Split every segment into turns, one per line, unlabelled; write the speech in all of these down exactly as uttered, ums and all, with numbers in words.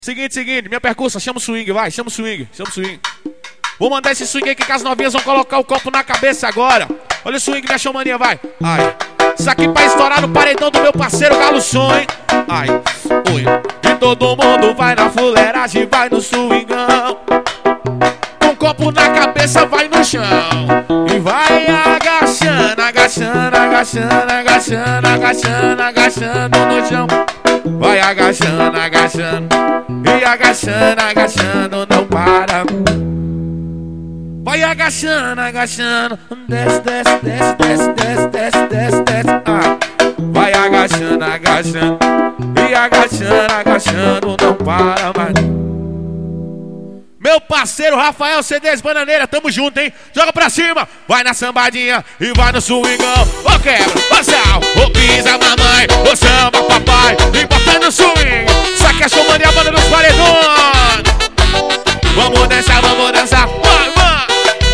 Seguinte, seguinte, minha percussa, chama o swing, vai, chama o swing, chama o swing. Vou mandar esse swing aqui que as novinhas vão colocar o copo na cabeça agora. Olha o swing, minha showmania, vai. Ai, isso aqui pra estourar no paredão do meu parceiro Galo Som, hein? Ai, oi. E todo mundo vai na fuleiragem, vai no swingão. Com copo na cabeça, vai no chão. E vai agachando, agachando, agachando, agachando, agachando, agachando no chão. Vai agachando, agachando, e agachando, agachando, não para. Vai agachando, agachando, desce, desce, desce, desce, desce, desce, desce, desce. Ah. Vai agachando, agachando, e agachando, agachando, não para mais. Meu parceiro Rafael C Ds Bananeira, tamo junto, hein? Joga pra cima, vai na sambadinha e vai no swingão. Ô quebra, ô sal, ô pisa mamãe, ô samba papai, e bota no swing. Saca a showmania, a banda dos paredões. Vamos dançar, vamos dançar, vai, vai.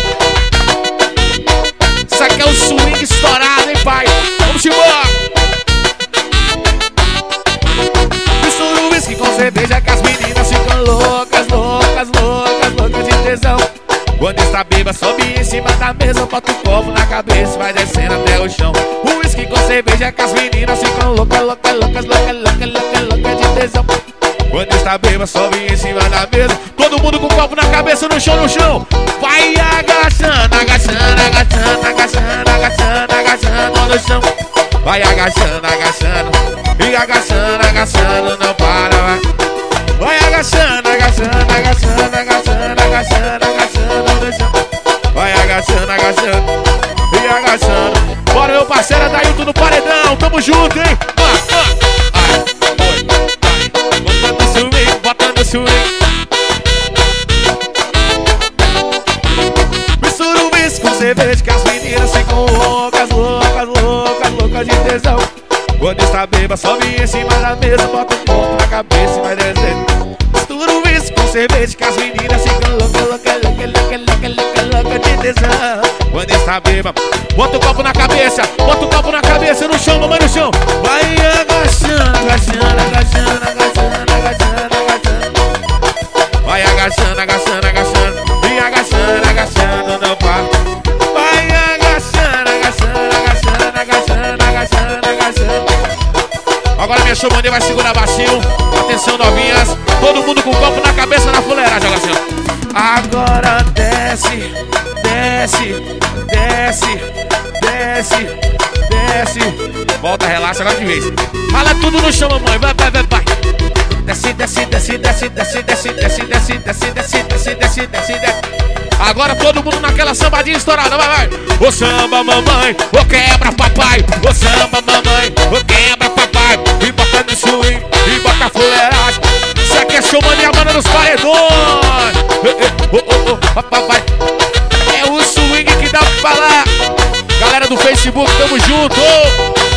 Saca o swing estourado, hein pai? Vamos embora. Mistura o whisky com cerveja que as meninas ficam loucas, loucas, loucas, loucas de tesão. Quando está bêbada, sobe em cima da mesa, bota o copo na cabeça e vai descendo até o chão. O whisky com cerveja que as meninas ficam loucas, loucas, loucas, loucas, loucas, loucas, loucas de tesão. Quando está bêbada, sobe em cima da mesa, todo mundo com o copo na cabeça, no chão, no chão. Vai agachando, agachando, agachando, agachando, agachando, agachando no chão. Vai agachando, agachando, e agachando, agachando, não para, vai. Vai agachando, agachando, agachando, agachando, agachando, agachando no chão. Vai agachando, agachando, e agachando. Bora meu parceiro Adailton no paredão, tamo junto, hein? Ah, ah. Ai, oi, ai. Botando swing, botando swing. Mistura o whisky com cerveja que as meninas ficam loucas, loucas, loucas, loucas de tesão. Quando está bêbada, sobe em cima da mesa, bota o copo na cabeça e vai descendo. Mistura o whisky com cerveja que as meninas ficam loucas, loucas, loucas, loucas, loucas, loucas, loucas de tesão. Quando está bêbada, bota o copo na cabeça, bota o copo na cabeça, no chão, mamãe no chão. Vai agachando, agachando, agachando, agachando, agachando, agachando. Vai agachando, agachando, agachando, e agachando, agachando, não para. Vai agachando, agachando, agachando, agachando, agachando, agachando. Agora minha showmania vai segurar baixinho. Atenção novinhas, todo mundo com o copo na cabeça na fuleiragem, assim. Agora desce, desce, desce, desce, desce. Volta, relaxa, agora de vez. Fala tudo no chão, mamãe, vai, vai, vai, vai. Desce, desce, desce, desce, desce, desce, desce, desce, desce, desce, desce, desce, desce, desce. Agora todo mundo naquela sambadinha estourada, vai, vai. Ô samba mamãe, ô quebra papai, ô samba mamãe, ô quebra papai. E bota no swing, e bota a fuleiragem. Isso aqui é showmania, banda dos paredões. Ô, ô, ô, papai. É o swing que dá pra falar. Galera do Facebook, tamo junto.